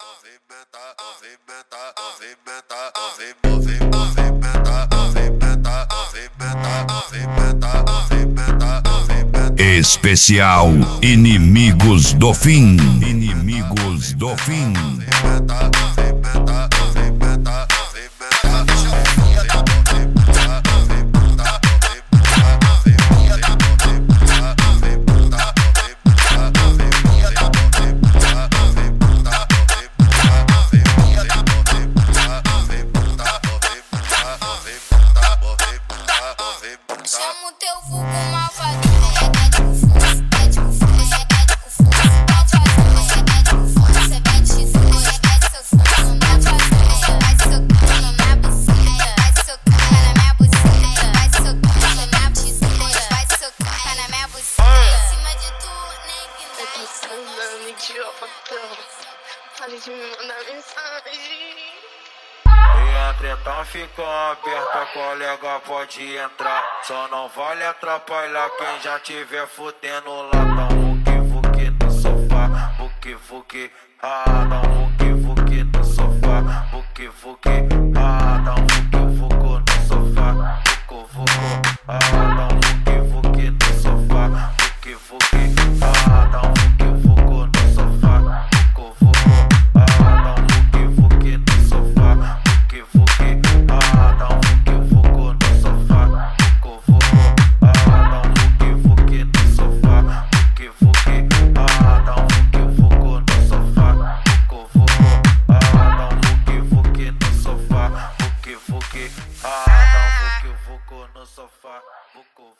Especial Inimigos do Fim. Inimigos do Fim. Chama o teu vulgo malvado. E a treta ficou aberta, colega pode entrar. Só não vale atrapalhar quem já tiver fudendo lá. Dá um vuki-vuki no sofá, vuki-vuki, dá um vuki-vuki no sofá, vuki-vuki, dá um vuki-vuki no sofá, vuku-vuku, dá um vuki-vuki no sofá, vuki-vuki, dá um vuki-vuki no sofá, vuku-vuku, dá um vuki-vuki no sofá, vuki-vuki, dá um vuki-vuki no sofá, vuku-vuku, dá um vuki-vuki no sofá, vuki-vuki, dá um vuki-vuki no sofá, vuku-vuku, dá um vuki-vuki no sofá, vuki-vuki, dá um vuki-vuki no sofá, vuku-vuku,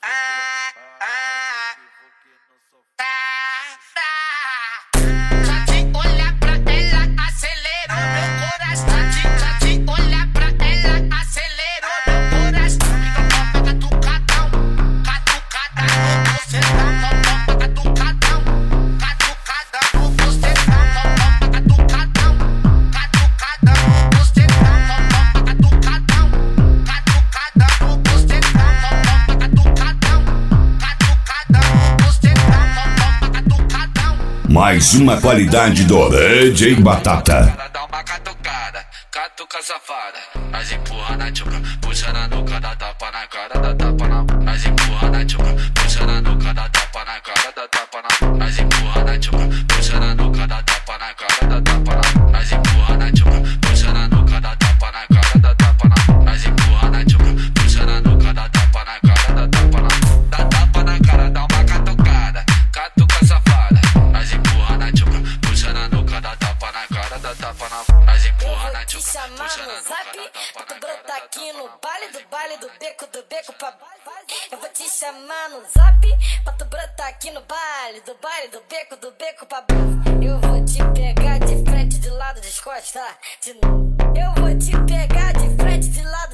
Só de olhar pra ela acelerou meu coração. Só de olhar pra ela acelerou meu coração. Fica com catucadão, catucadão, você tá com catucadão, catucadão, você tá com catucadão, catucadão, você tá com catucadão, catucadão, você tá com catucadão, catucadão, você tá com catucadão. Mais uma qualidade do DJ Batata. Dá uma catucada, catuca safada. Nós empurra na tchuca, puxa na nuca, dá tapa na cara, dá tapa na. Nós empurra na tchuca, puxa na nuca, dá tapa na cara, dá tapa na. Nós empurra na tchuca, puxa na nuca, dá tapa na cara, dá tapa na. Nós empurra na tchuca, puxa na nuca, dá tapa na cara, dá tapa na. Nós empurra na tchuca, puxa na nuca, dá tapa na cara, dá tapa na. Dá tapa na cara, dá uma catucada, catuca safada. Nós empurra na tchuca, puxa na nuca, dá tapa na cara, dá tapa na. Nós empurra na tchuca, puxa na nuca, dá tapa na cara. Tu brotar aqui no baile do beco pra base. Eu vou te chamar no zap pra tu brotar aqui no baile do beco pra base. Eu vou te pegar de frente, de lado, de costa, de novo. Eu vou te pegar de frente, de lado,